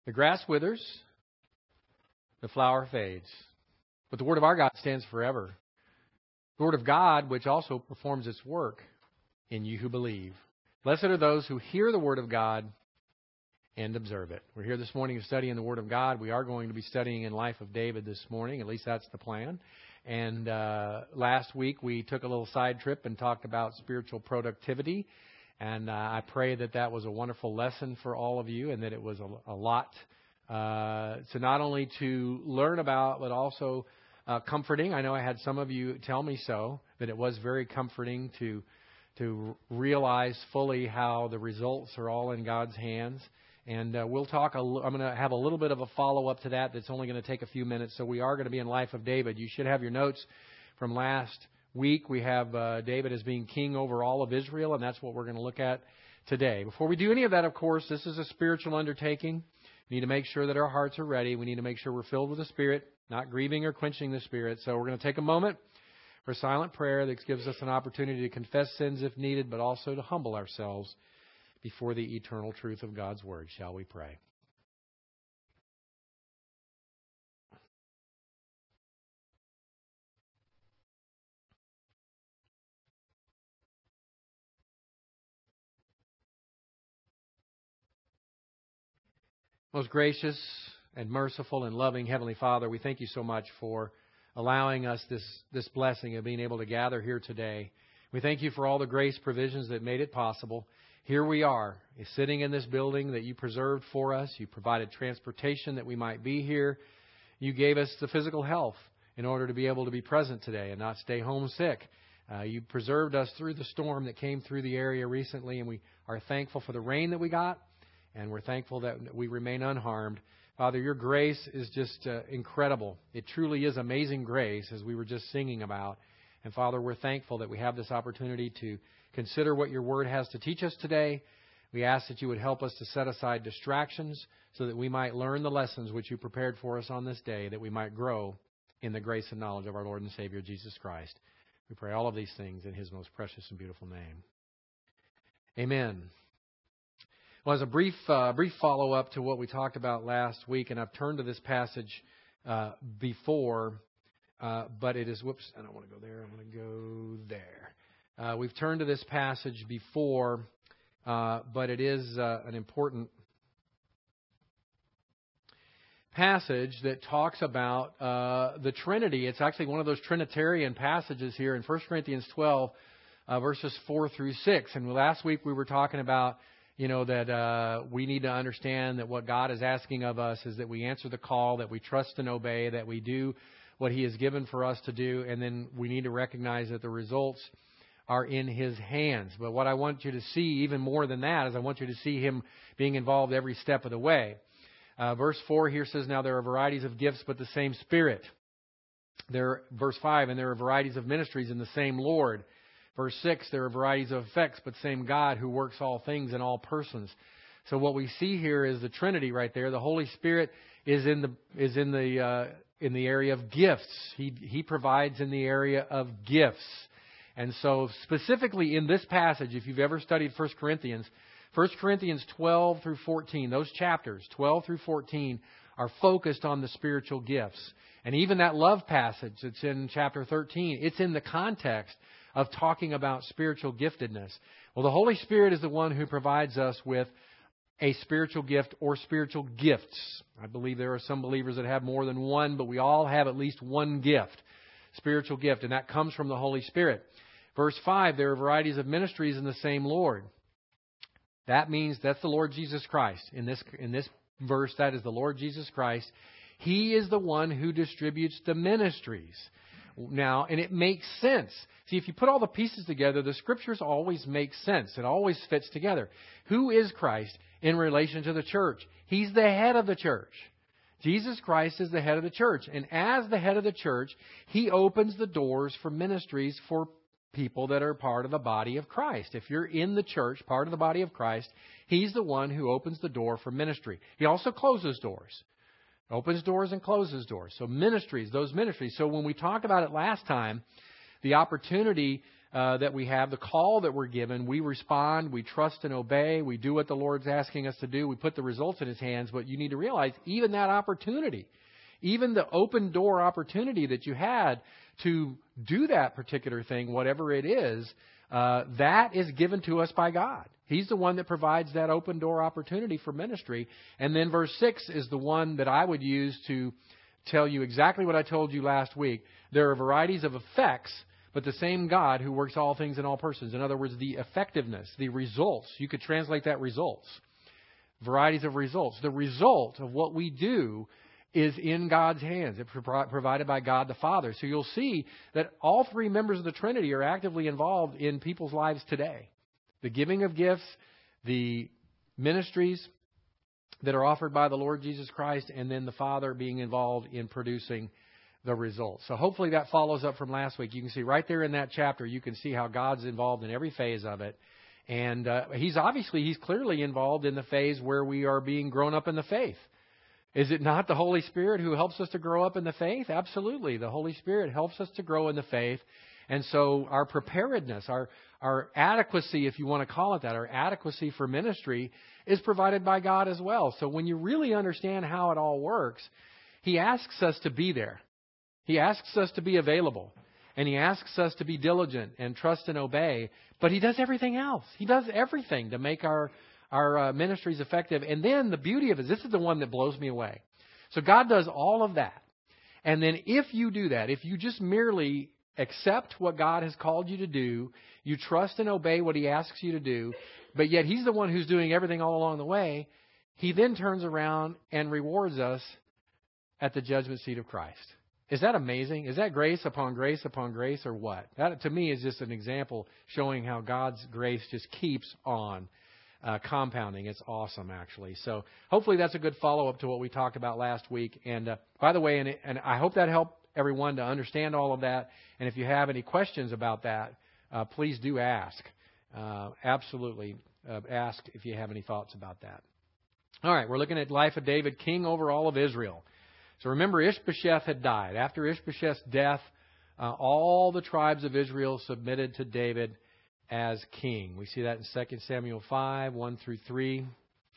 The grass withers, the flower fades, but the Word of our God stands forever. The Word of God, which also performs its work in you who believe. Blessed are those who hear the Word of God and observe it. We're here this morning studying the Word of God. We are going to be studying in Life of David this morning. At least that's the plan. And last week we took a little side trip and talked about spiritual productivity. And I pray that that was a wonderful lesson for all of you and that it was a lot to not only to learn about, but also comforting. I know I had some of you tell me so, that it was very comforting to realize fully how the results are all in God's hands. And we'll talk, I'm going to have a little bit of a follow-up to that that's only going to take a few minutes. So we are going to be in Life of David. You should have your notes from last week. We have David as being king over all of Israel, and that's what we're going to look at today. Before we do any of that, of course, this is a spiritual undertaking. We need to make sure that our hearts are ready. We need to make sure we're filled with the Spirit, not grieving or quenching the Spirit. So we're going to take a moment for a silent prayer that gives us an opportunity to confess sins if needed, but also to humble ourselves before the eternal truth of God's Word. Shall we pray? Most gracious and merciful and loving Heavenly Father, we thank you so much for allowing us this blessing of being able to gather here today. We thank you for all the grace provisions that made it possible. Here we are, sitting in this building that you preserved for us. You provided transportation that we might be here. You gave us the physical health in order to be able to be present today and not stay homesick. You preserved us through the storm that came through the area recently, and we are thankful for the rain that we got, and we're thankful that we remain unharmed. Father, your grace is just incredible. It truly is amazing grace, as we were just singing about. And Father, we're thankful that we have this opportunity to consider what your Word has to teach us today. We ask that you would help us to set aside distractions so that we might learn the lessons which you prepared for us on this day, that we might grow in the grace and knowledge of our Lord and Savior, Jesus Christ. We pray all of these things in His most precious and beautiful name. Amen. Well, as a brief follow-up to what we talked about last week, and I've turned to this passage before, but it is, I don't want to go there. I want to go there. We've turned to this passage before, but it is an important passage that talks about the Trinity. It's actually one of those Trinitarian passages here in 1 Corinthians 12, verses 4 through 6. And last week we were talking about, that we need to understand that what God is asking of us is that we answer the call, that we trust and obey, that we do what He has given for us to do, and then we need to recognize that the results are in His hands. But what I want you to see even more than that is I want you to see Him being involved every step of the way. Verse 4 here says, now there are varieties of gifts, but the same Spirit. Verse 5, and there are varieties of ministries in the same Lord. Verse 6, there are varieties of effects, but same God who works all things in all persons. So what we see here is the Trinity right there. The Holy Spirit is in the area of gifts. He provides in the area of gifts. And so specifically in this passage, if you've ever studied 1 Corinthians 12 through 14, those chapters, 12 through 14, are focused on the spiritual gifts. And even that love passage that's in chapter 13, it's in the context of talking about spiritual giftedness. Well, the Holy Spirit is the one who provides us with a spiritual gift or spiritual gifts. I believe there are some believers that have more than one, but we all have at least one gift, spiritual gift, and that comes from the Holy Spirit. Verse 5, there are varieties of ministries in the same Lord. That means that's the Lord Jesus Christ. In this verse, that is the Lord Jesus Christ. He is the one who distributes the ministries. Now, and it makes sense. See, if you put all the pieces together, the Scriptures always make sense. It always fits together. Who is Christ in relation to the church? He's the head of the church. Jesus Christ is the head of the church. And as the head of the church, He opens the doors for ministries for people that are part of the body of Christ. If you're in the church, part of the body of Christ, He's the one who opens the door for ministry. He also closes doors. Opens doors and closes doors. So ministries, those ministries. So when we talked about it last time, the opportunity that we have, the call that we're given. We respond, we trust and obey, we do what the Lord's asking us to do, we put the results in His hands. But you need to realize, even that opportunity, even the open door opportunity that you had to do that particular thing, whatever it is, that is given to us by God. He's the one that provides that open door opportunity for ministry. And then verse 6 is the one that I would use to tell you exactly what I told you last week. There are varieties of effects, but the same God who works all things in all persons. In other words, the effectiveness, the results. You could translate that results. Varieties of results. The result of what we do is in God's hands. It's provided by God the Father. So you'll see that all three members of the Trinity are actively involved in people's lives today. The giving of gifts, the ministries that are offered by the Lord Jesus Christ, and then the Father being involved in producing the results. So hopefully that follows up from last week. You can see right there in that chapter, you can see how God's involved in every phase of it. And He's clearly involved in the phase where we are being grown up in the faith. Is it not the Holy Spirit who helps us to grow up in the faith? Absolutely. The Holy Spirit helps us to grow in the faith. And so our preparedness, our adequacy, if you want to call it that, our adequacy for ministry is provided by God as well. So when you really understand how it all works, He asks us to be there. He asks us to be available. And He asks us to be diligent and trust and obey. But He does everything else. He does everything to make our ministries effective. And then the beauty of it, this is the one that blows me away. So God does all of that. And then if you do that, if you just merely accept what God has called you to do, you trust and obey what He asks you to do, but yet He's the one who's doing everything all along the way, He then turns around and rewards us at the judgment seat of Christ. Is that amazing? Is that grace upon grace upon grace, or what? That, to me, is just an example showing how God's grace just keeps on compounding. It's awesome, actually. So hopefully that's a good follow-up to what we talked about last week. And by the way, and I hope that helped everyone to understand all of that. And if you have any questions about that, please do ask. Absolutely ask if you have any thoughts about that. All right, we're looking at life of David, king over all of Israel. So remember, Ishbosheth had died. After Ishbosheth's death, all the tribes of Israel submitted to David as king. We see that in 2 Samuel 5, 1 through 3.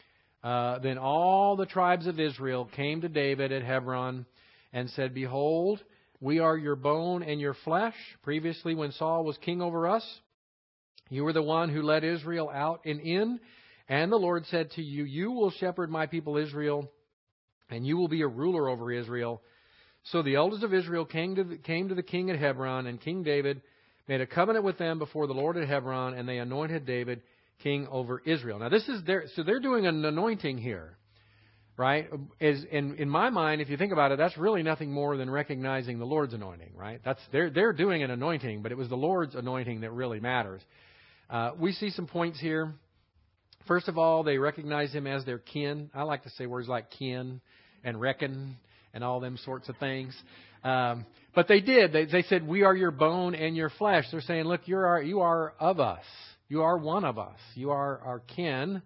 Then all the tribes of Israel came to David at Hebron and said, "Behold, we are your bone and your flesh. Previously, when Saul was king over us, you were the one who led Israel out and in. And the Lord said to you, you will shepherd my people Israel, and you will be a ruler over Israel." So the elders of Israel came to the king at Hebron, and King David made a covenant with them before the Lord at Hebron, and they anointed David king over Israel. Now so they're doing an anointing here, right? In my mind, if you think about it, that's really nothing more than recognizing the Lord's anointing, right? They're doing an anointing, but it was the Lord's anointing that really matters. We see some points here. First of all, they recognize him as their kin. I like to say words like kin and reckon and all them sorts of things. But they did. They said, "We are your bone and your flesh." They're saying, "Look, you are of us. You are one of us. You are our kin."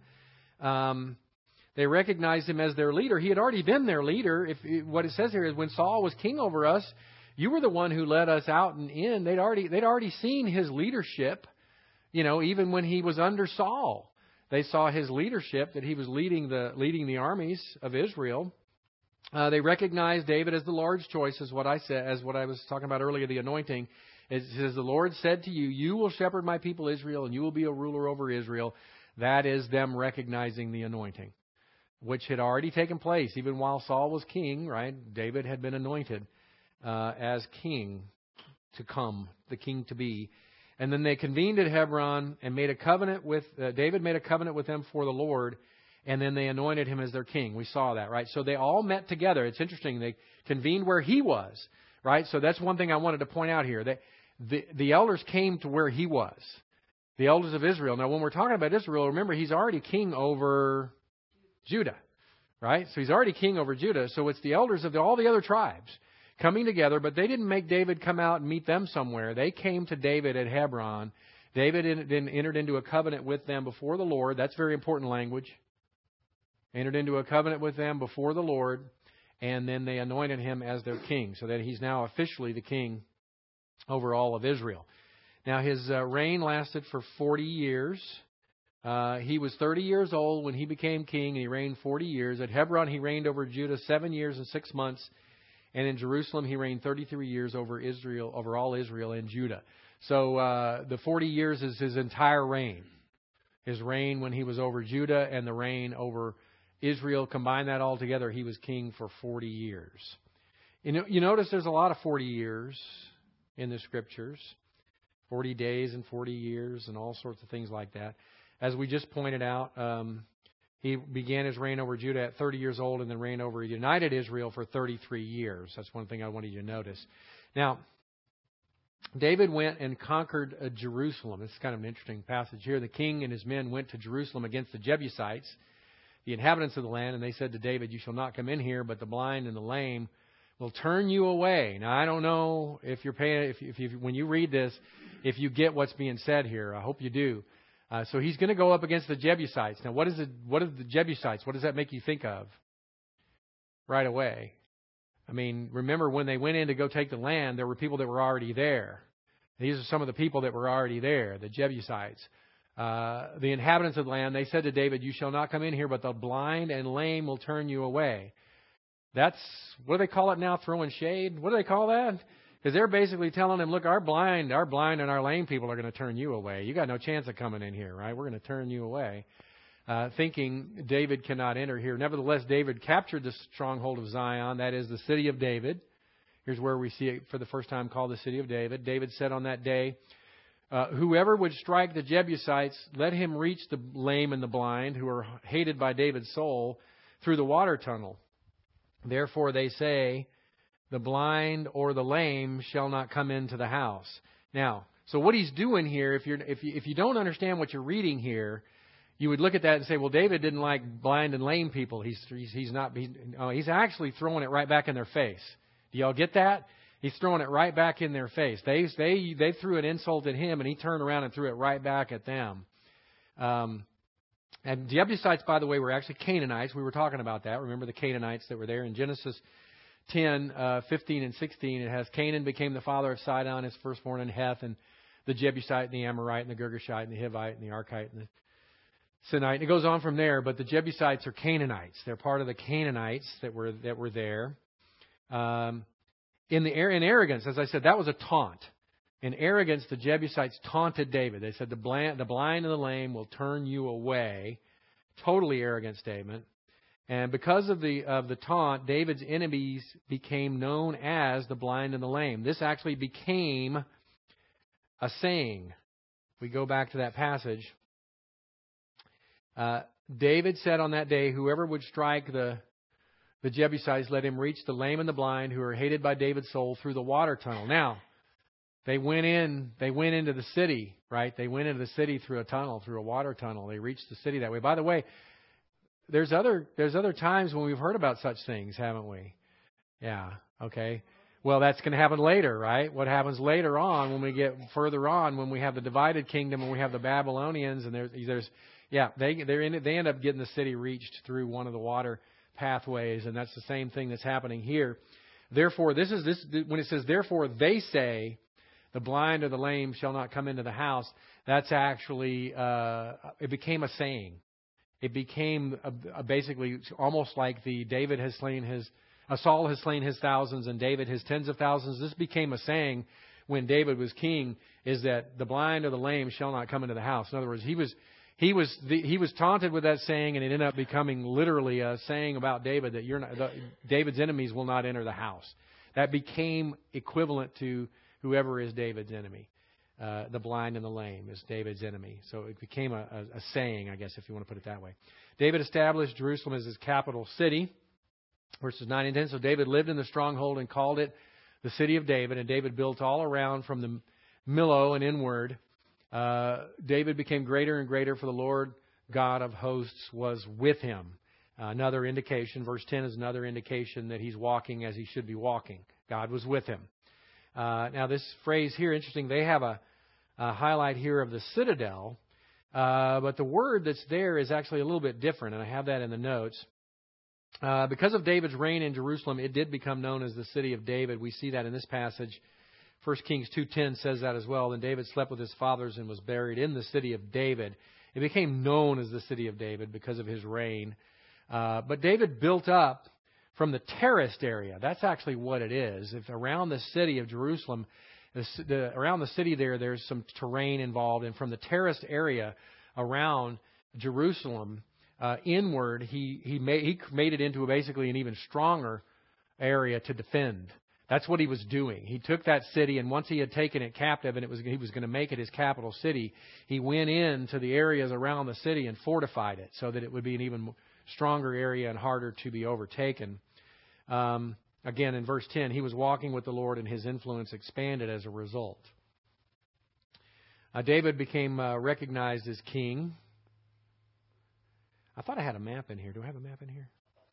They recognized him as their leader. He had already been their leader. What it says here is, when Saul was king over us, you were the one who led us out and in. They'd already seen his leadership. Even when he was under Saul, they saw his leadership, that he was leading the armies of Israel. They recognized David as the Lord's choice, as what I was talking about earlier, the anointing. It says, "The Lord said to you, you will shepherd my people Israel, and you will be a ruler over Israel." That is them recognizing the anointing, which had already taken place even while Saul was king, right? David had been anointed as king to come, the king to be. And then they convened at Hebron and made a covenant with David made a covenant with them for the Lord, and then they anointed him as their king. We saw that, right? So they all met together. It's interesting. They convened where he was, right? So that's one thing I wanted to point out here. That the elders came to where he was, the elders of Israel. Now, when we're talking about Israel, remember, he's already king over Judah, right? So he's already king over Judah. So it's the elders of all the other tribes coming together, but they didn't make David come out and meet them somewhere. They came to David at Hebron. David then entered into a covenant with them before the Lord. That's very important language. Entered into a covenant with them before the Lord, and then they anointed him as their king, so that he's now officially the king over all of Israel. Now, his reign lasted for 40 years. He was 30 years old when he became king, and he reigned 40 years. At Hebron, he reigned over Judah 7 years and 6 months. And in Jerusalem, he reigned 33 years over Israel, over all Israel and Judah. So the 40 years is his entire reign. His reign when he was over Judah and the reign over Israel. Combine that all together, he was king for 40 years. You notice there's a lot of 40 years in the Scriptures. 40 days and 40 years and all sorts of things like that. As we just pointed out, he began his reign over Judah at 30 years old and then reigned over united Israel for 33 years. That's one thing I wanted you to notice. Now, David went and conquered Jerusalem. This is kind of an interesting passage here. The king and his men went to Jerusalem against the Jebusites, the inhabitants of the land, and they said to David, "You shall not come in here, but the blind and the lame will turn you away." Now, I don't know if you're paying, when you read this, if you get what's being said here. I hope you do. So he's going to go up against the Jebusites. Now, what are the Jebusites? What does that make you think of right away? I mean, remember when they went in to go take the land, there were people that were already there. These are some of the people that were already there, the Jebusites. The inhabitants of the land, they said to David, "You shall not come in here, but the blind and lame will turn you away." That's, what do they call it now, throwing shade? What do they call that? Because they're basically telling him, look, our blind and our lame people are going to turn you away. You got no chance of coming in here, right? We're going to turn you away. Thinking David cannot enter here. Nevertheless, David captured the stronghold of Zion, that is the city of David. Here's where we see it for the first time called the city of David. David said on that day, "Whoever would strike the Jebusites, let him reach the lame and the blind, who are hated by David's soul, through the water tunnel. Therefore they say, the blind or the lame shall not come into the house." Now, so what he's doing here, if you don't understand what you're reading here, you would look at that and say, well, David didn't like blind and lame people. He's actually throwing it right back in their face. Do y'all get that? He's throwing it right back in their face. They threw an insult at him, and he turned around and threw it right back at them. And the Jebusites, by the way, were actually Canaanites. We were talking about that. Remember the Canaanites that were there in Genesis 10, 15 and 16. It has Canaan became the father of Sidon, his firstborn, and Heth, and the Jebusite, and the Amorite, and the Girgashite, and the Hivite, and the Archite, and the Sinite. And it goes on from there, but the Jebusites are Canaanites. They're part of the Canaanites that were there. In arrogance, as I said, that was a taunt. In arrogance, the Jebusites taunted David. They said, the blind and the lame will turn you away. Totally arrogant statement. And because of the taunt, David's enemies became known as the blind and the lame. This actually became a saying. We go back to that passage. David said on that day, "Whoever would strike the Jebusites, let him reach the lame and the blind, who are hated by David's soul, through the water tunnel." Now, they went into the city, right? They went into the city through a tunnel, through a water tunnel. They reached the city that way. By the way, there's other times when we've heard about such things, haven't we? Yeah. Okay. Well, that's going to happen later, right? What happens later on when we get further on, when we have the divided kingdom and we have the Babylonians, and they end up getting the city reached through one of the water pathways, and that's the same thing that's happening here. Therefore, when it says, "Therefore they say, the blind or the lame shall not come into the house," that's actually it became a saying. It became basically almost like David has slain Saul has slain his thousands and David his tens of thousands. This became a saying when David was king, is that the blind or the lame shall not come into the house. In other words, he was taunted with that saying, and it ended up becoming literally a saying about David that David's enemies will not enter the house. That became equivalent to whoever is David's enemy. The blind and the lame is David's enemy. So it became a saying, I guess, if you want to put it that way. David established Jerusalem as his capital city. Verses 9 and 10. So David lived in the stronghold and called it the city of David. And David built all around from the Millo and inward. David became greater and greater, for the Lord God of hosts was with him. Another indication, verse 10 is another indication that he's walking as he should be walking. God was with him. Now this phrase here, interesting, they have a highlight here of the citadel, but the word that's there is actually a little bit different, and I have that in the notes. Because of David's reign in Jerusalem, it did become known as the city of David. We see that in this passage 1 Kings 2:10 says that as well. Then David slept with his fathers and was buried in the city of David. It became known as the city of David because of his reign. But David built up from the terraced area. That's actually what it is. If around the city of Jerusalem, around the city there's some terrain involved. And from the terraced area around Jerusalem inward, he made it into basically an even stronger area to defend. That's what he was doing. He took that city, and once he had taken it captive and he was going to make it his capital city, he went into the areas around the city and fortified it so that it would be an even stronger area and harder to be overtaken. Again, in verse 10, he was walking with the Lord, and his influence expanded as a result. David became recognized as king. I thought I had a map in here. Do I have a map in here?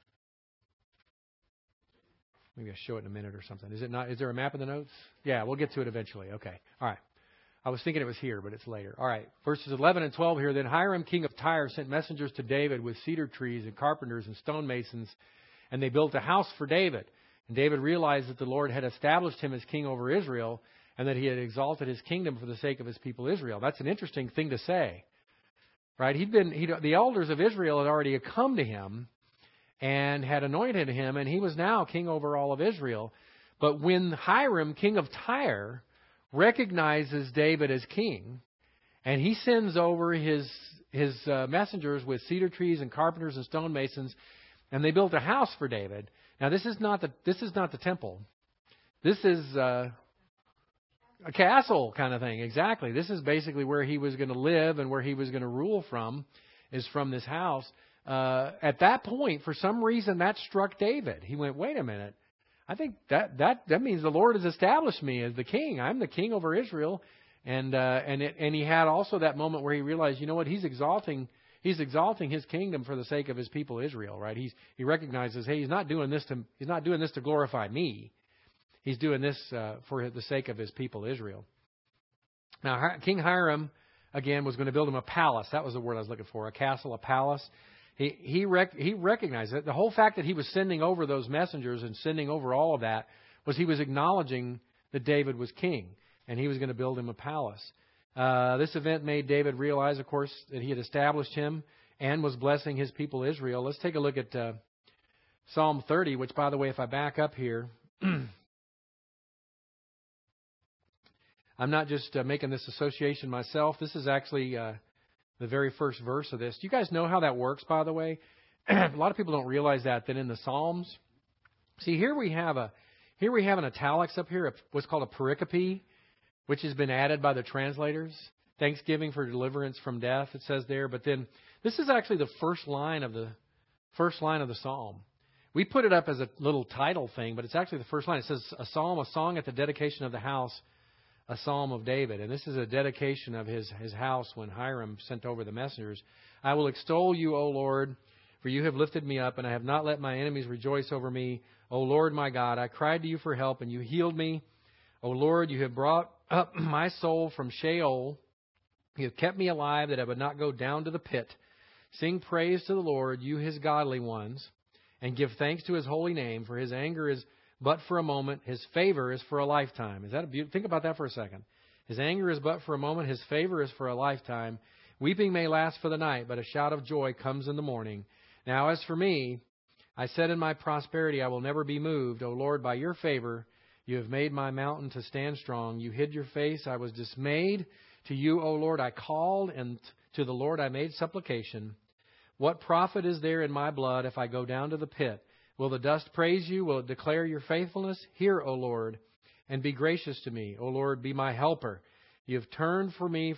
Maybe I'll show it in a minute or something. Is it not? Is there a map in the notes? Yeah, we'll get to it eventually. Okay. All right. I was thinking it was here, but it's later. All right. Verses 11 and 12 here. Then Hiram, king of Tyre, sent messengers to David with cedar trees and carpenters and stonemasons, and they built a house for David. And David realized that the Lord had established him as king over Israel, and that he had exalted his kingdom for the sake of his people Israel. That's an interesting thing to say. Right? The elders of Israel had already come to him and had anointed him, and he was now king over all of Israel. But when Hiram, king of Tyre, recognizes David as king, and he sends over his messengers with cedar trees and carpenters and stonemasons, and they built a house for David. Now this is not the temple. This is a castle kind of thing. Exactly. This is basically where he was going to live and where he was going to rule from, is from this house. At that point, for some reason, that struck David. He went, wait a minute. I think that means the Lord has established me as the king. I'm the king over Israel. And he had also that moment where he realized, you know what, he's exalting his kingdom for the sake of his people Israel, right? He recognizes, hey, he's not doing this to glorify me. He's doing this for the sake of his people Israel. Now, King Hiram, again, was going to build him a palace. That was the word I was looking for, a castle, a palace. He recognized it. The whole fact that he was sending over those messengers and sending over all of that was he was acknowledging that David was king, and he was going to build him a palace. This event made David realize, of course, that he had established him and was blessing his people Israel. Let's take a look at Psalm 30, which, by the way, if I back up here, I'm not just making this association myself. This is actually the very first verse of this. Do you guys know how that works, by the way? A lot of people don't realize that in the Psalms. See, here we have an italics up here, what's called a pericope, which has been added by the translators. Thanksgiving for deliverance from death, it says there. But then this is actually the first line of the Psalm. We put it up as a little title thing, but it's actually the first line. It says a psalm, a song at the dedication of the house, a psalm of David. And this is a dedication of his house when Hiram sent over the messengers. I will extol you, O Lord, for you have lifted me up, and I have not let my enemies rejoice over me. O Lord my God, I cried to you for help, and you healed me. O Lord, you have brought up my soul from Sheol. You have kept me alive, that I would not go down to the pit. Sing praise to the Lord, you his godly ones, and give thanks to his holy name, for his anger is but for a moment, his favor is for a lifetime. Is that a beautiful? Think about that for a second. His anger is but for a moment, his favor is for a lifetime. Weeping may last for the night, but a shout of joy comes in the morning. Now as for me, I said in my prosperity, I will never be moved. O Lord, by your favor, you have made my mountain to stand strong. You hid your face, I was dismayed. To you, O Lord, I called, and to the Lord I made supplication. What profit is there in my blood if I go down to the pit? Will the dust praise you? Will it declare your faithfulness? Hear, O Lord, and be gracious to me. O Lord, be my helper. You have turned for me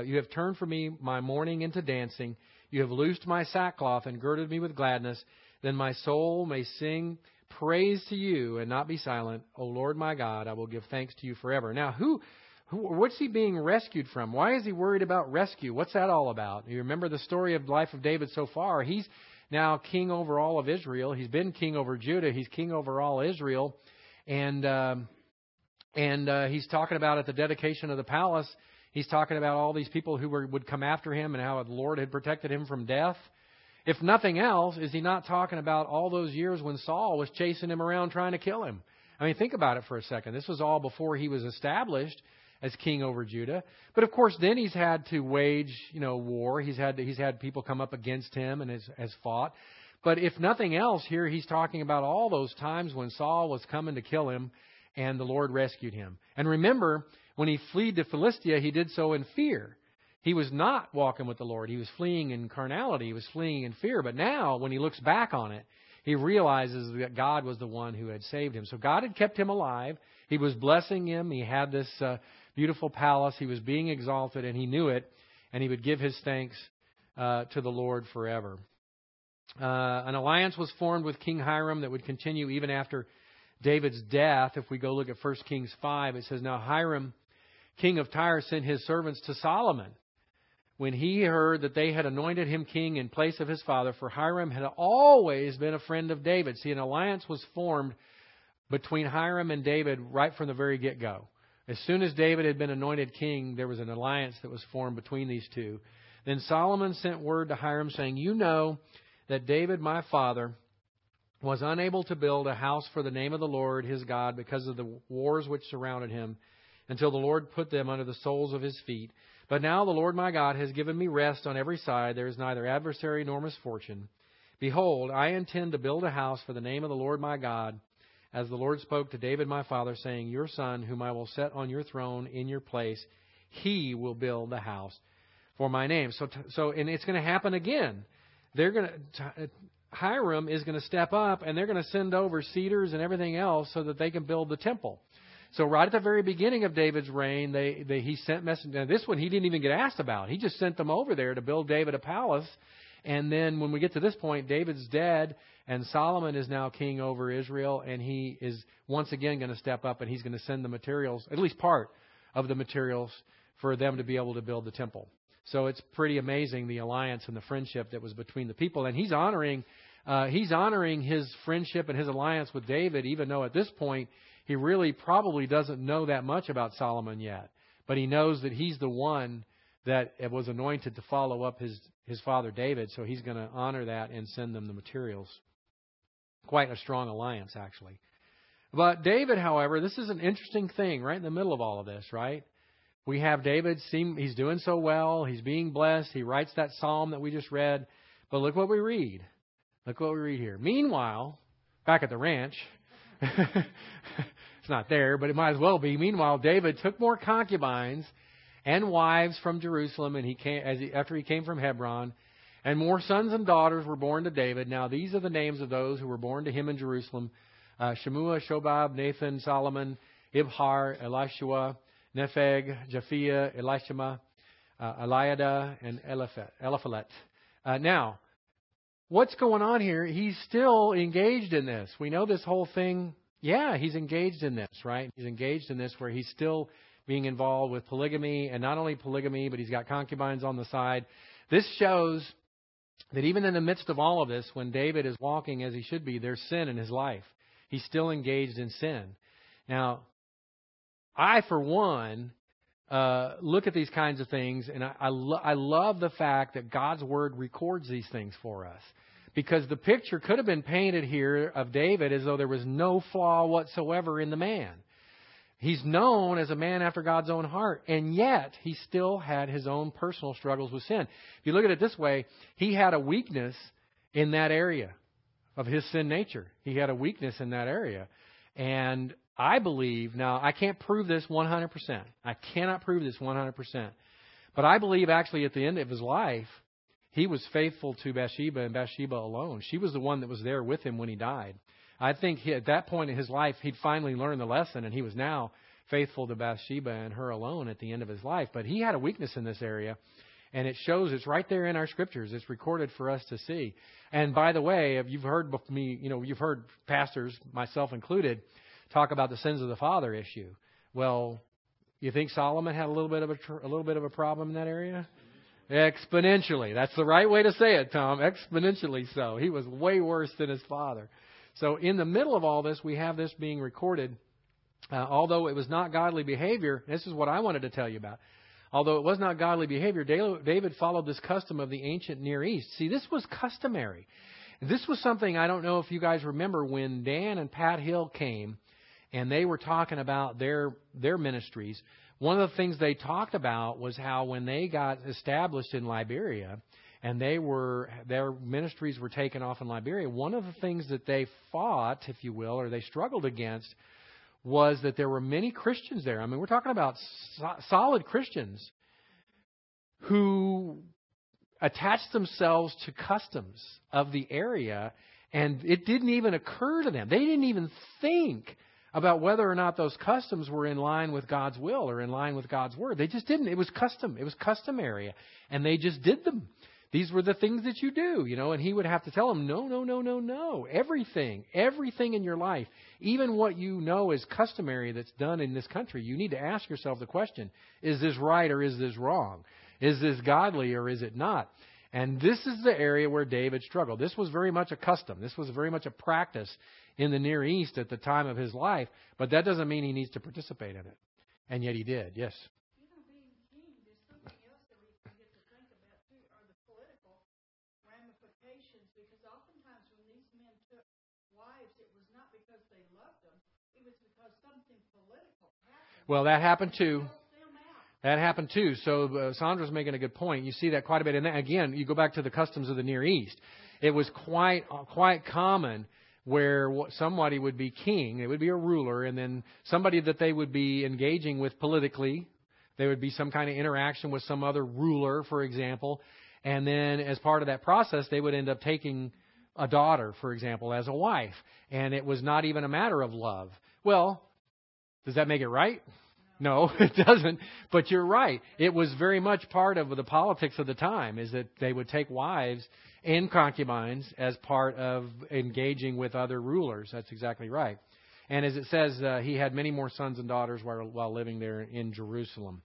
my mourning into dancing. You have loosed my sackcloth and girded me with gladness. Then my soul may sing praise to you and not be silent. O Lord my God, I will give thanks to you forever. Now, what's he being rescued from? Why is he worried about rescue? What's that all about? You remember the story of the life of David so far. He's now king over all of Israel. He's been king over Judah. He's king over all Israel. And he's talking about at the dedication of the palace, he's talking about all these people who would come after him and how the Lord had protected him from death. If nothing else, is he not talking about all those years when Saul was chasing him around trying to kill him? I mean, think about it for a second. This was all before he was established as king over Judah. But of course, then he's had to wage, war. He's had people come up against him and has fought. But if nothing else, here he's talking about all those times when Saul was coming to kill him and the Lord rescued him. And remember, when he fled to Philistia, he did so in fear. He was not walking with the Lord. He was fleeing in carnality. He was fleeing in fear. But now, when he looks back on it, he realizes that God was the one who had saved him. So God had kept him alive. He was blessing him. He had this beautiful palace. He was being exalted, and he knew it. And he would give his thanks to the Lord forever. An alliance was formed with King Hiram that would continue even after David's death. If we go look at 1 Kings 5, it says, Now Hiram, king of Tyre, sent his servants to Solomon when he heard that they had anointed him king in place of his father, for Hiram had always been a friend of David. See, an alliance was formed between Hiram and David right from the very get-go. As soon as David had been anointed king, there was an alliance that was formed between these two. Then Solomon sent word to Hiram saying, You know that David, my father, was unable to build a house for the name of the Lord his God because of the wars which surrounded him, until the Lord put them under the soles of his feet. But now the Lord my God has given me rest on every side. There is neither adversary nor misfortune. Behold, I intend to build a house for the name of the Lord my God, as the Lord spoke to David my father, saying, Your son, whom I will set on your throne in your place, he will build the house for my name. So, and it's going to happen again. Hiram is going to step up, and they're going to send over cedars and everything else so that they can build the temple. So right at the very beginning of David's reign, he sent messengers. Now, this one he didn't even get asked about. He just sent them over there to build David a palace. And then when we get to this point, David's dead, and Solomon is now king over Israel, and he is once again going to step up, and he's going to send the materials, at least part of the materials, for them to be able to build the temple. So it's pretty amazing, the alliance and the friendship that was between the people. And he's honoring his friendship and his alliance with David, even though at this point he really probably doesn't know that much about Solomon yet. But he knows that he's the one that was anointed to follow up his father David. So he's going to honor that and send them the materials. Quite a strong alliance, actually. But David, however, this is an interesting thing right in the middle of all of this, right? We have David, he's doing so well. He's being blessed. He writes that psalm that we just read. But look what we read. Look what we read here. Meanwhile, back at the ranch, it's not there, but it might as well be. Meanwhile, David took more concubines and wives from Jerusalem, and after he came from Hebron, and more sons and daughters were born to David. Now these are the names of those who were born to him in Jerusalem: Shemua, Shobab, Nathan, Solomon, Ibhar, Elishua, Nepheg, Japhia, Elishama, Eliada, and Eliphalet. Now, what's going on here? He's still engaged in this. We know this whole thing. Yeah, he's engaged in this, right? He's engaged in this where he's still being involved with polygamy, and not only polygamy, but he's got concubines on the side. This shows that even in the midst of all of this, when David is walking as he should be, there's sin in his life. He's still engaged in sin. Now, I, for one, look at these kinds of things, and I love the fact that God's Word records these things for us. Because the picture could have been painted here of David as though there was no flaw whatsoever in the man. He's known as a man after God's own heart, and yet he still had his own personal struggles with sin. If you look at it this way, he had a weakness in that area of his sin nature. He had a weakness in that area. And I believe, now I can't prove this 100%. I cannot prove this 100%. But I believe actually at the end of his life, he was faithful to Bathsheba and Bathsheba alone. She was the one that was there with him when he died. I think at that point in his life, he'd finally learned the lesson, and he was now faithful to Bathsheba and her alone at the end of his life. But he had a weakness in this area, and it shows. It's right there in our scriptures. It's recorded for us to see. And by the way, if you've heard me, you've heard pastors, myself included, talk about the sins of the father issue. Well, you think Solomon had a little bit of a problem in that area? Exponentially. That's the right way to say it, Tom. Exponentially so. He was way worse than his father. So in the middle of all this, we have this being recorded. Although it was not godly behavior, this is what I wanted to tell you about. Although it was not godly behavior, David followed this custom of the ancient Near East. See, this was customary. This was something, I don't know if you guys remember, when Dan and Pat Hill came and they were talking about their ministries. One of the things they talked about was how when they got established in Liberia and their ministries were taken off in Liberia, one of the things that they fought, if you will, or they struggled against, was that there were many Christians there. I mean, we're talking about solid Christians who attached themselves to customs of the area, and it didn't even occur to them. They didn't even think about whether or not those customs were in line with God's will or in line with God's word. They just didn't. It was custom. It was customary, and they just did them. These were the things that you do, and he would have to tell them, no. Everything in your life, even what you know is customary that's done in this country, you need to ask yourself the question, is this right or is this wrong? Is this godly or is it not? And this is the area where David struggled. This was very much a custom. This was very much a practice in the Near East at the time of his life, but that doesn't mean he needs to participate in it. And yet he did, yes. Being king, there's something else that we get to think about too, are the political ramifications. Because oftentimes when these men took wives, it was not because they loved them; it was because something political happened. Well, that happened too. Them out. That happened too. So Sandra's making a good point. You see that quite a bit. And that, again, you go back to the customs of the Near East. It was quite common where somebody would be king, it would be a ruler, and then somebody that they would be engaging with politically. There would be some kind of interaction with some other ruler, for example. And then as part of that process, they would end up taking a daughter, for example, as a wife. And it was not even a matter of love. Well, does that make it right? No, it doesn't. But you're right. It was very much part of the politics of the time, is that they would take wives and concubines as part of engaging with other rulers. That's exactly right. And as it says, he had many more sons and daughters while living there in Jerusalem.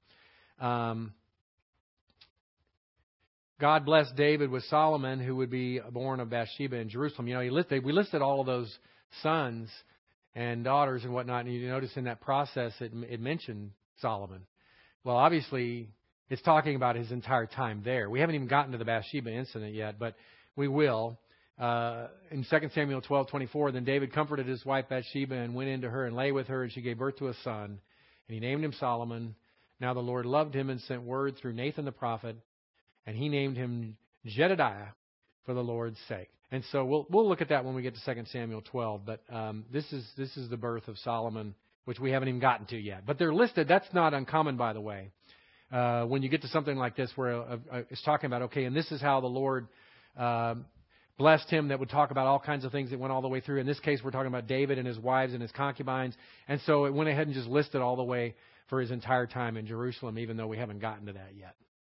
God blessed David with Solomon, who would be born of Bathsheba in Jerusalem. We listed all of those sons and daughters and whatnot, and you notice in that process it mentioned Solomon. Well, obviously, it's talking about his entire time there. We haven't even gotten to the Bathsheba incident yet, but we will. In 2 Samuel 12:24, then David comforted his wife Bathsheba and went into her and lay with her, and she gave birth to a son, and he named him Solomon. Now the Lord loved him and sent word through Nathan the prophet, and he named him Jedediah for the Lord's sake. And so we'll look at that when we get to 2 Samuel 12. But this is the birth of Solomon, which we haven't even gotten to yet. But they're listed. That's not uncommon, by the way. When you get to something like this where it's talking about, okay, and this is how the Lord blessed him, that would talk about all kinds of things that went all the way through. In this case, we're talking about David and his wives and his concubines. And so it went ahead and just listed all the way for his entire time in Jerusalem, even though we haven't gotten to that yet.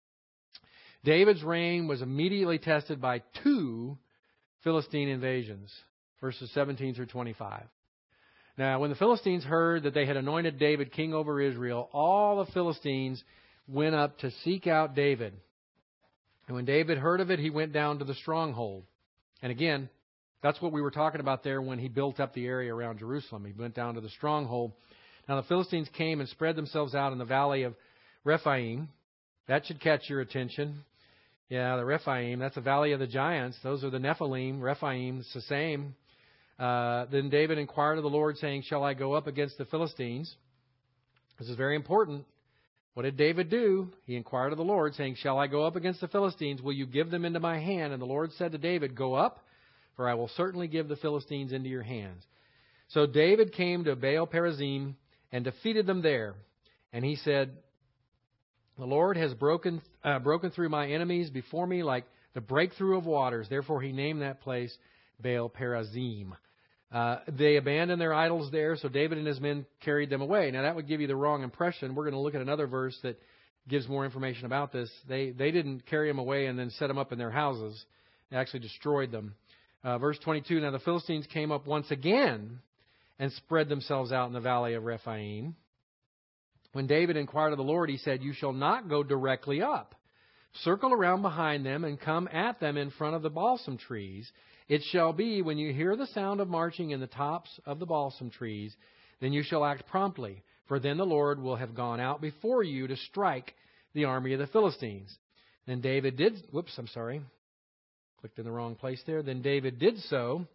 David's reign was immediately tested by two Philistine invasions, verses 17 through 25. Now, when the Philistines heard that they had anointed David king over Israel, all the Philistines went up to seek out David. And when David heard of it, he went down to the stronghold. And again, that's what we were talking about there when he built up the area around Jerusalem. He went down to the stronghold. Now, the Philistines came and spread themselves out in the valley of Rephaim. That should catch your attention. Yeah, the Rephaim, that's the valley of the giants. Those are the Nephilim. Rephaim, it's the same. Then David inquired of the Lord, saying, shall I go up against the Philistines? This is very important. What did David do? He inquired of the Lord, saying, shall I go up against the Philistines? Will you give them into my hand? And the Lord said to David, go up, for I will certainly give the Philistines into your hands. So David came to Baal Perazim and defeated them there. And he said, the Lord has broken through my enemies before me like the breakthrough of waters. Therefore he named that place Baal Perazim. They abandoned their idols there, so David and his men carried them away. Now that would give you the wrong impression. We're going to look at another verse that gives more information about this. They didn't carry them away and then set them up in their houses. They actually destroyed them. Verse 22, now the Philistines came up once again and spread themselves out in the valley of Rephaim. When David inquired of the Lord, he said, you shall not go directly up. Circle around behind them and come at them in front of the balsam trees. It shall be when you hear the sound of marching in the tops of the balsam trees, then you shall act promptly. For then the Lord will have gone out before you to strike the army of the Philistines. Then David did, clicked in the wrong place there. Then David did so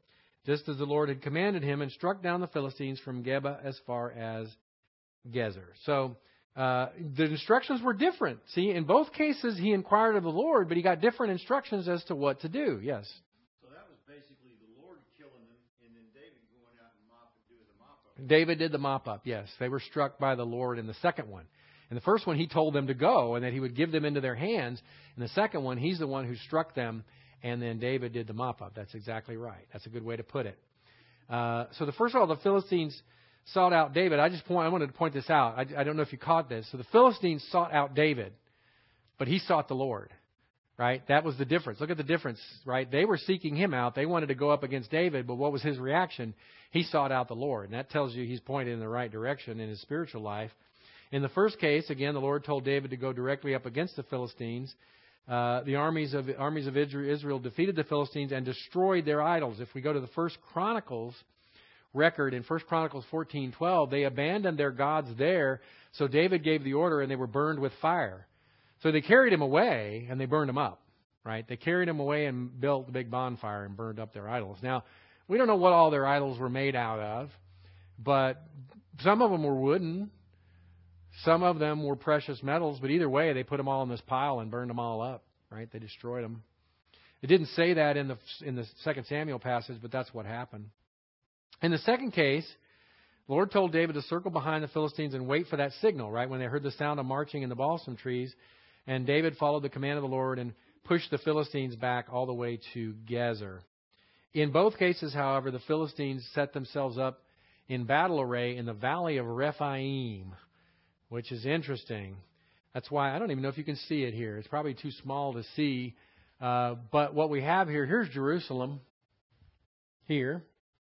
just as the Lord had commanded him, and struck down the Philistines from Geba as far as Gezer. So the instructions were different. See, in both cases, he inquired of the Lord, but he got different instructions as to what to do. Yes. So that was basically the Lord killing them, and then David going out and doing the mop-up. David did the mop-up, yes. They were struck by the Lord in the second one. In the first one, he told them to go and that he would give them into their hands. In the second one, he's the one who struck them, and then David did the mop-up. That's exactly right. That's a good way to put it. So first of all, the Philistines sought out David. I wanted to point this out. I don't know if you caught this. So the Philistines sought out David, but he sought the Lord, right? That was the difference. Look at the difference, right? They were seeking him out. They wanted to go up against David, but what was his reaction? He sought out the Lord. And that tells you he's pointed in the right direction in his spiritual life. In the first case, again, the Lord told David to go directly up against the Philistines. The armies of Israel defeated the Philistines and destroyed their idols. If we go to the First Chronicles record in 1 Chronicles 14:12, they abandoned their gods there. So David gave the order, and they were burned with fire. So they carried him away and they burned him up. Right? They carried him away and built a big bonfire and burned up their idols. Now, we don't know what all their idols were made out of, but some of them were wooden. Some of them were precious metals, but either way, they put them all in this pile and burned them all up, right? They destroyed them. It didn't say that in the 2 Samuel passage, but that's what happened. In the second case, the Lord told David to circle behind the Philistines and wait for that signal, right, when they heard the sound of marching in the balsam trees. And David followed the command of the Lord and pushed the Philistines back all the way to Gezer. In both cases, however, the Philistines set themselves up in battle array in the valley of Rephaim, which is interesting. That's why I don't even know if you can see it here. It's probably too small to see. But what we have here's Jerusalem here.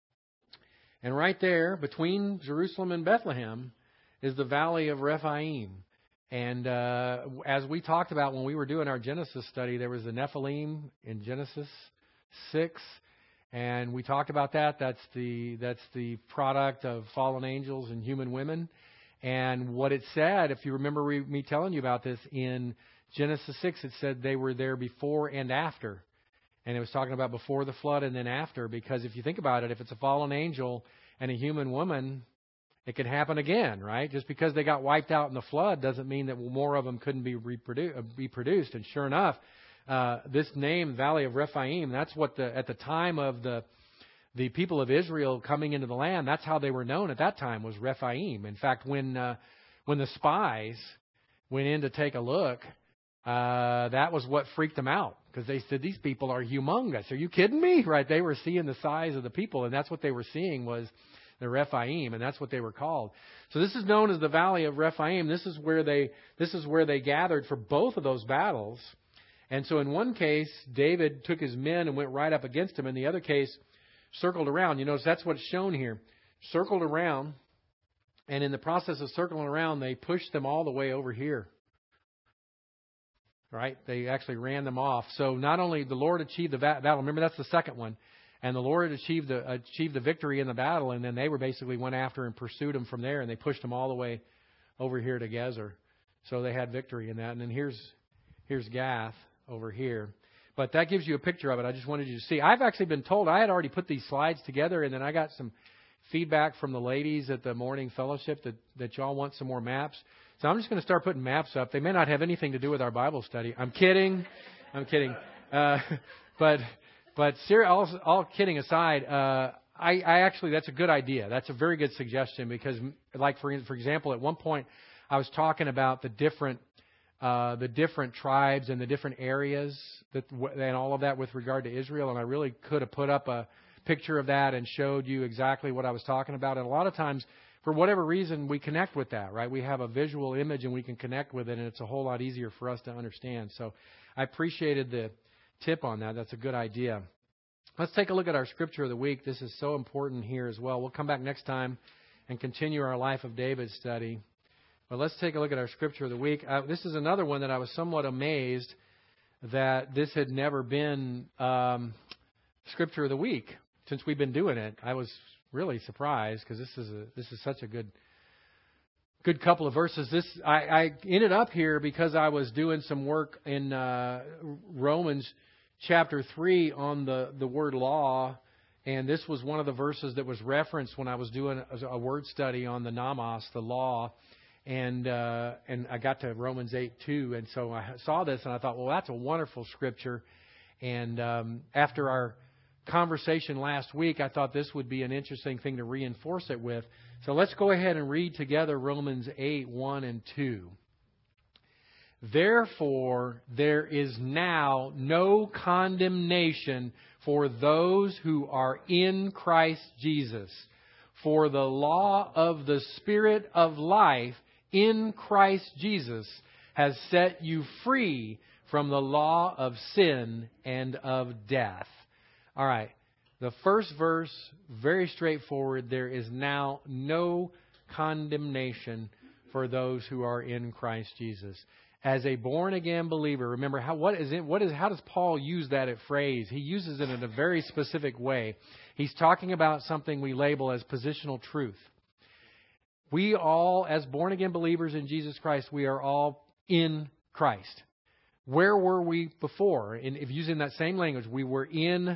And right there, between Jerusalem and Bethlehem, is the valley of Rephaim. And as we talked about when we were doing our Genesis study, there was the Nephilim in Genesis 6. And we talked about that. That's the product of fallen angels and human women. And what it said, if you remember me telling you about this, in Genesis 6, it said they were there before and after. And it was talking about before the flood and then after. Because if you think about it, if it's a fallen angel and a human woman, it could happen again, right? Just because they got wiped out in the flood doesn't mean that more of them couldn't be produced. And sure enough, this name, Valley of Rephaim, that's what at the time of the people of Israel coming into the land, that's how they were known at that time, was Rephaim. In fact, when the spies went in to take a look, that was what freaked them out, because they said, these people are humongous. Are you kidding me? Right? They were seeing the size of the people, and that's what they were seeing was the Rephaim, and that's what they were called. So this is known as the Valley of Rephaim. This is where they gathered for both of those battles. And so in one case, David took his men and went right up against him. In the other case, circled around. You notice that's what's shown here. Circled around, and in the process of circling around, they pushed them all the way over here. Right? They actually ran them off. So not only the Lord achieved the battle, remember that's the second one, and the Lord achieved the victory in the battle, and then they basically went after and pursued them from there, and they pushed them all the way over here to Gezer. So they had victory in that. And then here's Gath over here. But that gives you a picture of it. I just wanted you to see. I've actually been told, I had already put these slides together, and then I got some feedback from the ladies at the morning fellowship that y'all want some more maps. So I'm just going to start putting maps up. They may not have anything to do with our Bible study. I'm kidding. But all kidding aside, I actually, that's a good idea. That's a very good suggestion, because, like for example, at one point I was talking about the different tribes and the different areas and all of that with regard to Israel, and I really could have put up a picture of that and showed you exactly what I was talking about. And a lot of times, for whatever reason, we connect with that, right? We have a visual image and we can connect with it, and it's a whole lot easier for us to understand. So I appreciated the tip on that. That's a good idea. Let's take a look at our scripture of the week. This is so important here as well. We'll come back next time and continue our Life of David study. But let's take a look at our scripture of the week. This is another one that I was somewhat amazed that this had never been scripture of the week since we've been doing it. I was really surprised, because this is such a good couple of verses. I ended up here because I was doing some work in Romans chapter 3 on the word law, And this was one of the verses that was referenced when I was doing a word study on the Namas, the law. And I got to Romans 8:2. And so I saw this and I thought, well, that's a wonderful scripture. And after our conversation last week, I thought this would be an interesting thing to reinforce it with. So let's go ahead and read together Romans 8:1 and 2. Therefore, there is now no condemnation for those who are in Christ Jesus. For the law of the Spirit of life in Christ Jesus has set you free from the law of sin and of death. All right. The first verse, very straightforward. There is now no condemnation for those who are in Christ Jesus. As a born-again believer, remember, how does Paul use that phrase? He uses it in a very specific way. He's talking about something we label as positional truth. We all, as born-again believers in Jesus Christ, we are all in Christ. Where were we before? And if using that same language, we were in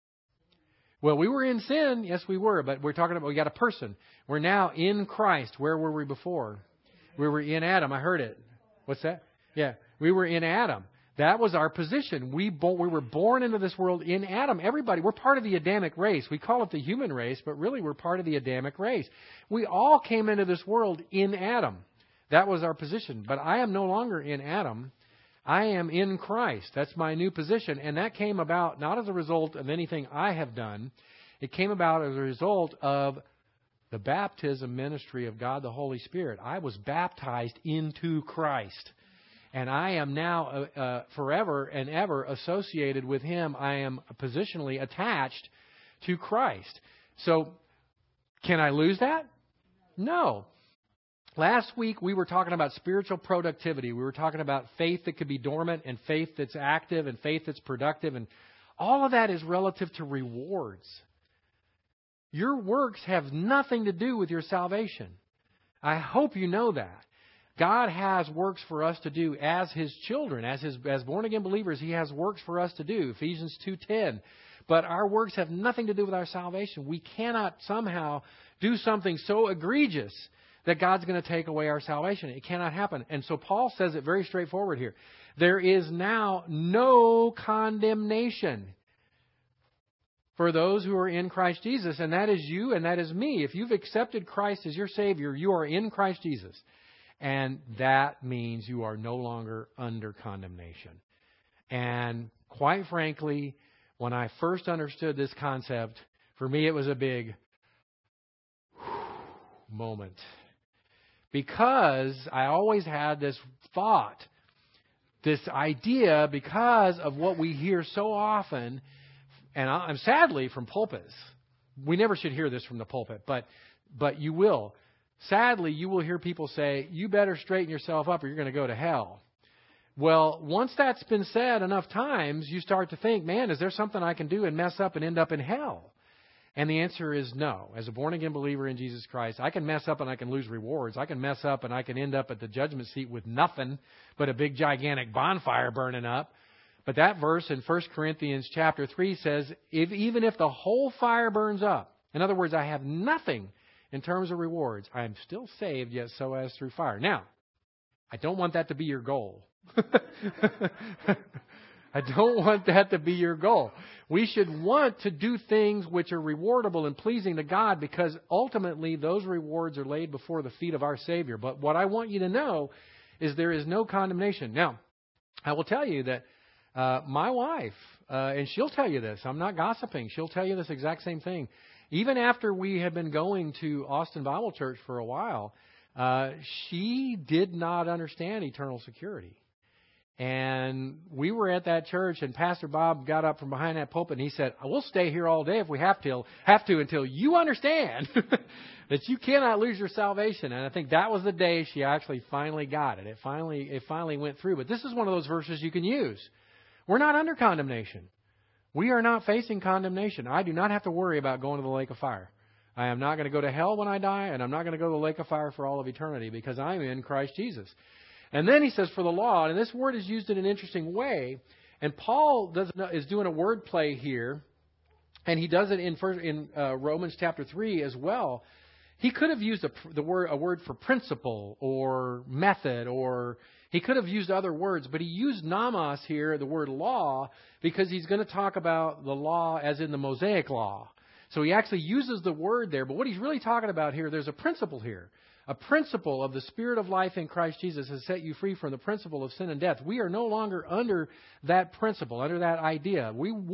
sin. Yes, we were. But we're talking about, we got a person. We're now in Christ. Where were we before? We were in Adam. I heard it. What's that? Yeah, we were in Adam. That was our position. We were born into this world in Adam. Everybody, we're part of the Adamic race. We call it the human race, but really we're part of the Adamic race. We all came into this world in Adam. That was our position. But I am no longer in Adam. I am in Christ. That's my new position. And that came about not as a result of anything I have done. It came about as a result of the baptism ministry of God the Holy Spirit. I was baptized into Christ. And I am now forever and ever associated with Him. I am positionally attached to Christ. So, can I lose that? No. Last week we were talking about spiritual productivity. We were talking about faith that could be dormant and faith that's active and faith that's productive. And all of that is relative to rewards. Your works have nothing to do with your salvation. I hope you know that. God has works for us to do as His children, as born-again believers. He has works for us to do, Ephesians 2:10. But our works have nothing to do with our salvation. We cannot somehow do something so egregious that God's going to take away our salvation. It cannot happen. And so Paul says it very straightforward here. There is now no condemnation for those who are in Christ Jesus. And that is you and that is me. If you've accepted Christ as your Savior, you are in Christ Jesus. And that means you are no longer under condemnation. And quite frankly, when I first understood this concept, for me it was a big moment. Because I always had this thought, this idea, because of what we hear so often, and I'm sadly from pulpits. We never should hear this from the pulpit, but you will. Sadly, you will hear people say, you better straighten yourself up or you're going to go to hell. Well, once that's been said enough times, you start to think, man, is there something I can do and mess up and end up in hell? And the answer is no. As a born-again believer in Jesus Christ, I can mess up and I can lose rewards. I can mess up and I can end up at the judgment seat with nothing but a big, gigantic bonfire burning up. But that verse in 1 Corinthians chapter 3 says, even if the whole fire burns up, in other words, I have nothing in terms of rewards, I am still saved, yet so as through fire. Now, I don't want that to be your goal. I don't want that to be your goal. We should want to do things which are rewardable and pleasing to God because ultimately those rewards are laid before the feet of our Savior. But what I want you to know is there is no condemnation. Now, I will tell you that my wife, and she'll tell you this, I'm not gossiping, she'll tell you this exact same thing. Even after we had been going to Austin Bible Church for a while, she did not understand eternal security. And we were at that church, and Pastor Bob got up from behind that pulpit, and he said, we'll stay here all day if we have to until you understand that you cannot lose your salvation. And I think that was the day she actually finally got it. It finally went through. But this is one of those verses you can use. We're not under condemnation. We are not facing condemnation. I do not have to worry about going to the lake of fire. I am not going to go to hell when I die, and I'm not going to go to the lake of fire for all of eternity because I'm in Christ Jesus. And then he says for the law, and this word is used in an interesting way, and Paul is doing a word play here And he does it in Romans chapter 3 as well. He could have used a word for principle or method, or he could have used other words, but he used nomos here, the word law, because he's going to talk about the law as in the Mosaic law. So he actually uses the word there, but what he's really talking about here, there's a principle here. A principle of the Spirit of life in Christ Jesus has set you free from the principle of sin and death. We are no longer under that principle, under that idea.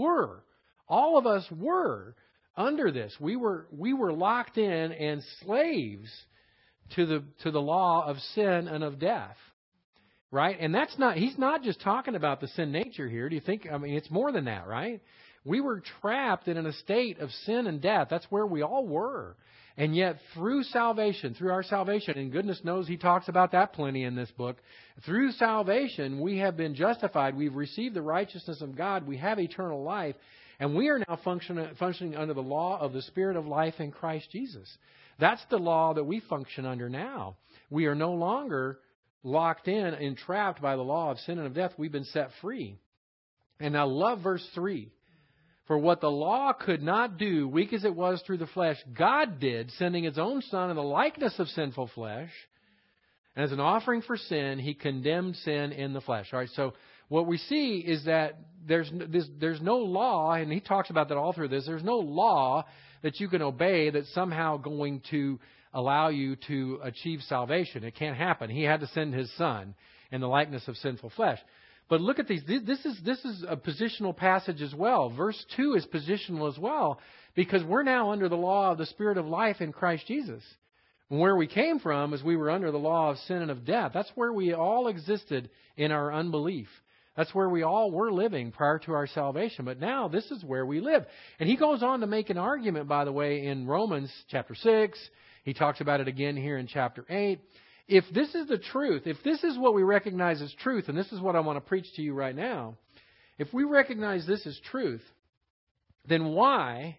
All of us were under this. We were locked in and slaves to the law of sin and of death. Right? And he's not just talking about the sin nature here. Do you think, it's more than that, right? We were trapped in a state of sin and death. That's where we all were. And yet through salvation, through our salvation, and goodness knows he talks about that plenty in this book, through salvation we have been justified. We've received the righteousness of God. We have eternal life. And we are now functioning under the law of the Spirit of life in Christ Jesus. That's the law that we function under now. We are no longer locked in and trapped by the law of sin and of death. We've been set free. And I love verse 3. For what the law could not do, weak as it was through the flesh, God did, sending His own Son in the likeness of sinful flesh. And as an offering for sin, He condemned sin in the flesh. All right, so what we see is that there's no law, and he talks about that all through this, there's no law that you can obey that's somehow going to allow you to achieve salvation. It can't happen. He had to send His Son in the likeness of sinful flesh. But look at these. This is a positional passage as well. Verse 2 is positional as well, because we're now under the law of the Spirit of life in Christ Jesus. And where we came from is we were under the law of sin and of death. That's where we all existed in our unbelief. That's where we all were living prior to our salvation. But now this is where we live. And he goes on to make an argument, by the way, in Romans chapter 6. He talks about it again here in chapter 8. If this is the truth, if this is what we recognize as truth, and this is what I want to preach to you right now, if we recognize this as truth, then why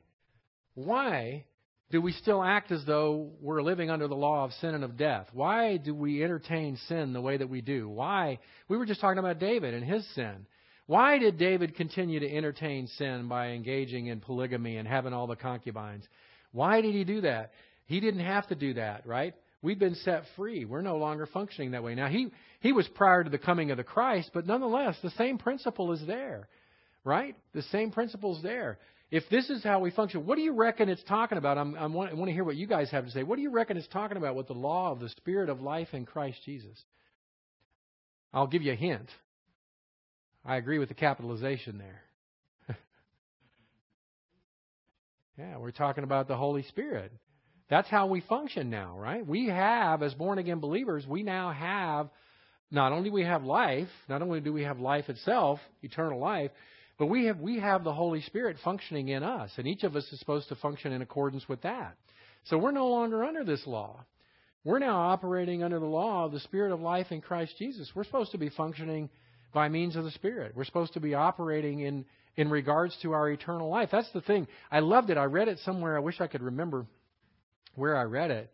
do we still act as though we're living under the law of sin and of death? Why do we entertain sin the way that we do? Why? We were just talking about David and his sin. Why did David continue to entertain sin by engaging in polygamy and having all the concubines? Why did he do that? He didn't have to do that, right? We've been set free. We're no longer functioning that way. Now, he was prior to the coming of the Christ, but nonetheless, the same principle is there, right? The same principle is there. If this is how we function, what do you reckon it's talking about? I want to hear what you guys have to say. What do you reckon it's talking about with the law of the Spirit of life in Christ Jesus? I'll give you a hint. I agree with the capitalization there. Yeah, we're talking about the Holy Spirit. That's how we function now, right? We have, as born-again believers, we now have, not only do we have life, not only do we have life itself, eternal life, but we have the Holy Spirit functioning in us, and each of us is supposed to function in accordance with that. So we're no longer under this law. We're now operating under the law of the Spirit of life in Christ Jesus. We're supposed to be functioning by means of the Spirit. We're supposed to be operating in regards to our eternal life. That's the thing. I loved it. I read it somewhere. I wish I could remember where I read it,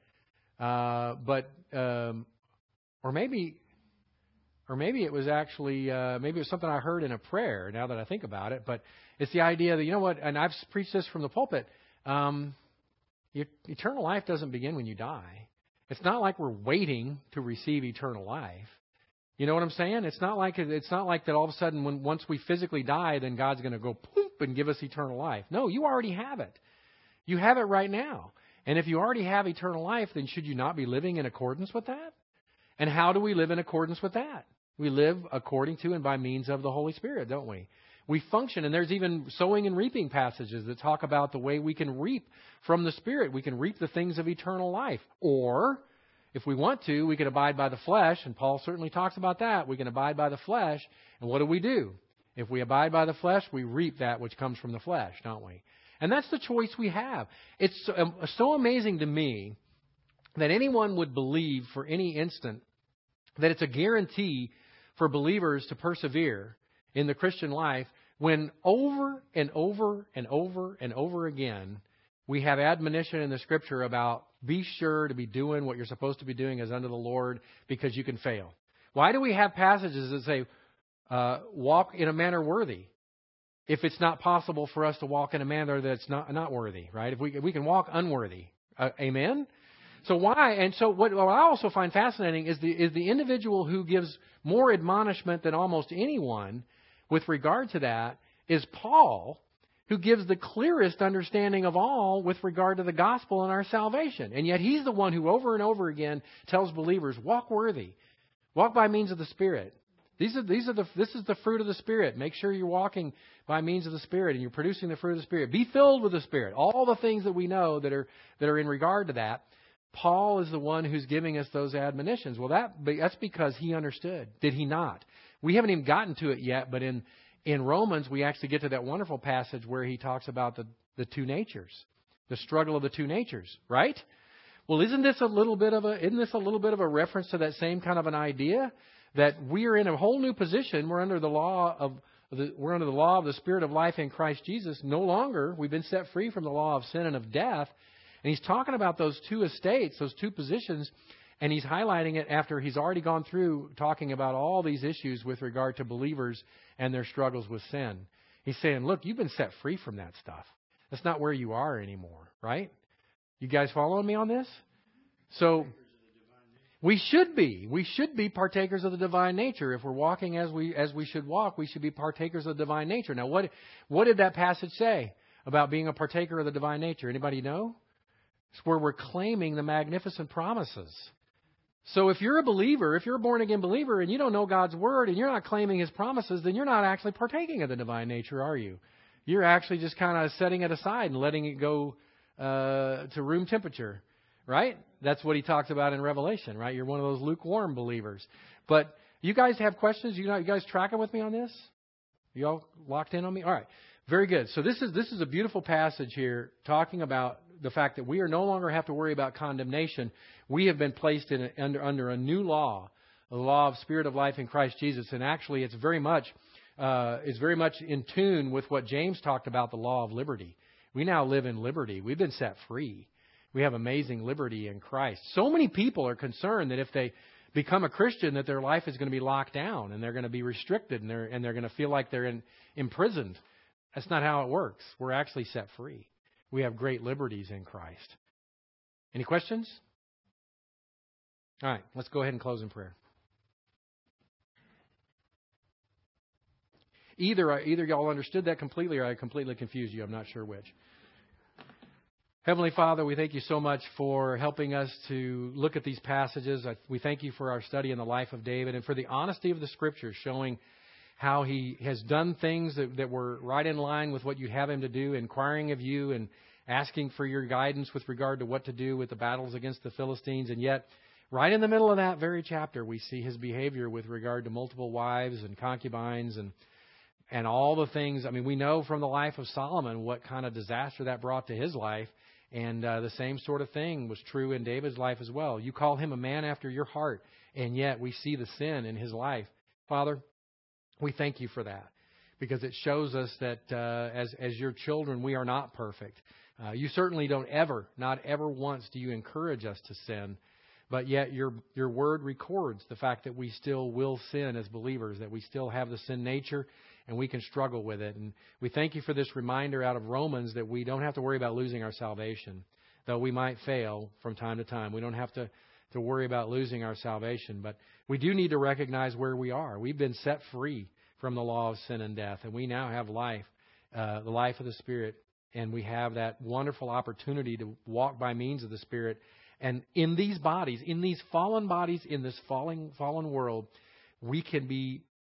or maybe it was actually maybe it was something I heard in a prayer. Now that I think about it, but it's the idea that, you know what, and I've preached this from the pulpit. Eternal life doesn't begin when you die. It's not like we're waiting to receive eternal life. You know what I'm saying? It's not like that all of a sudden once we physically die, then God's going to go poof and give us eternal life. No, you already have it. You have it right now. And if you already have eternal life, then should you not be living in accordance with that? And how do we live in accordance with that? We live according to and by means of the Holy Spirit, don't we? We function, and there's even sowing and reaping passages that talk about the way we can reap from the Spirit. We can reap the things of eternal life. Or, if we want to, we can abide by the flesh, and Paul certainly talks about that. We can abide by the flesh, and what do? If we abide by the flesh, we reap that which comes from the flesh, don't we? And that's the choice we have. It's so amazing to me that anyone would believe for any instant that it's a guarantee for believers to persevere in the Christian life when over and over and over and over again we have admonition in the Scripture about be sure to be doing what you're supposed to be doing as unto the Lord, because you can fail. Why do we have passages that say walk in a manner worthy? if it's not possible for us to walk in a manner that's not worthy, right? If we can walk unworthy. Amen? So why? And so what I also find fascinating is the individual who gives more admonishment than almost anyone with regard to that is Paul, who gives the clearest understanding of all with regard to the gospel and our salvation. And yet he's the one who over and over again tells believers, walk worthy. Walk by means of the Spirit. This is the fruit of the Spirit. Make sure you're walking by means of the Spirit and you're producing the fruit of the Spirit. Be filled with the Spirit. All the things that we know that are in regard to that. Paul is the one who's giving us those admonitions. Well, that's because he understood. Did he not? We haven't even gotten to it yet, but in Romans we actually get to that wonderful passage where he talks about the two natures, the struggle of the two natures, right? Well, isn't this a little bit of a reference to that same kind of an idea that we are in a whole new position? We're under the law of the Spirit of life in Christ Jesus. No longer we've been set free from the law of sin and of death. And he's talking about those two estates, those two positions, and he's highlighting it after he's already gone through talking about all these issues with regard to believers and their struggles with sin. He's saying, look, you've been set free from that stuff. That's not where you are anymore, right? You guys following me on this? So we should be partakers of the divine nature. If we're walking as we should walk, we should be partakers of the divine nature. Now, what did that passage say about being a partaker of the divine nature? Anybody know? It's where we're claiming the magnificent promises. So if you're a believer, if you're a born-again believer and you don't know God's Word and you're not claiming His promises, then you're not actually partaking of the divine nature, are you? You're actually just kind of setting it aside and letting it go to room temperature, right? That's what he talks about in Revelation, right? You're one of those lukewarm believers. But you guys have questions? You guys tracking with me on this? You all locked in on me? All right. Very good. So this is a beautiful passage here talking about the fact that we are no longer have to worry about condemnation. We have been placed under a new law, the law of Spirit of life in Christ Jesus. And actually, it's very much in tune with what James talked about, the law of liberty. We now live in liberty. We've been set free. We have amazing liberty in Christ. So many people are concerned that if they become a Christian, that their life is going to be locked down and they're going to be restricted and they're going to feel like they're imprisoned. That's not how it works. We're actually set free. We have great liberties in Christ. Any questions? All right, let's go ahead and close in prayer. Either y'all understood that completely or I completely confused you. I'm not sure which. Heavenly Father, we thank you so much for helping us to look at these passages. We thank you for our study in the life of David and for the honesty of the Scriptures, showing how he has done things that were right in line with what you have him to do, inquiring of you and asking for your guidance with regard to what to do with the battles against the Philistines. And yet, right in the middle of that very chapter, we see his behavior with regard to multiple wives and concubines and all the things. I mean, we know from the life of Solomon what kind of disaster that brought to his life. And the same sort of thing was true in David's life as well. You call him a man after your heart, and yet we see the sin in his life. Father, we thank you for that, because it shows us that as your children, we are not perfect. You certainly don't not ever once do you encourage us to sin, but yet your word records the fact that we still will sin as believers, that we still have the sin nature, and we can struggle with it. And we thank you for this reminder out of Romans that we don't have to worry about losing our salvation, though we might fail from time to time. We don't have to worry about losing our salvation, but we do need to recognize where we are. We've been set free from the law of sin and death, and we now have life, the life of the Spirit, and we have that wonderful opportunity to walk by means of the Spirit. And in these bodies, in these fallen bodies, in this fallen world, we can be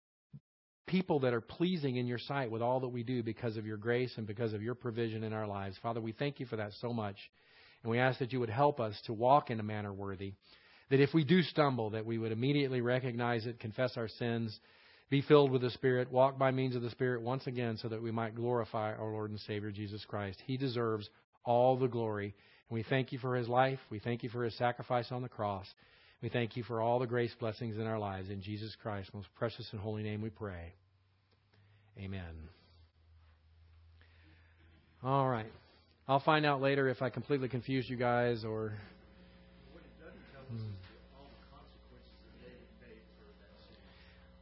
people that are pleasing in your sight with all that we do because of your grace and because of your provision in our lives. Father, we thank you for that so much. And we ask that you would help us to walk in a manner worthy, that if we do stumble, that we would immediately recognize it, confess our sins, be filled with the Spirit, walk by means of the Spirit once again so that we might glorify our Lord and Savior Jesus Christ. He deserves all the glory. And we thank you for his life. We thank you for his sacrifice on the cross. We thank you for all the grace blessings in our lives. In Jesus Christ's most precious and holy name we pray. Amen. All right. I'll find out later if I completely confused you guys or... What it doesn't tell us is all the consequences that David paid for that sin.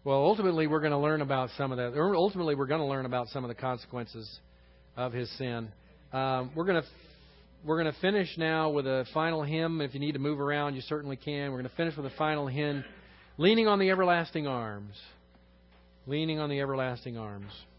Well, ultimately, we're going to learn about some of that. Ultimately, we're going to learn about some of the consequences of his sin. We're going to finish now with a final hymn. If you need to move around, you certainly can. We're going to finish with a final hymn, Leaning on the Everlasting Arms. Leaning on the Everlasting Arms.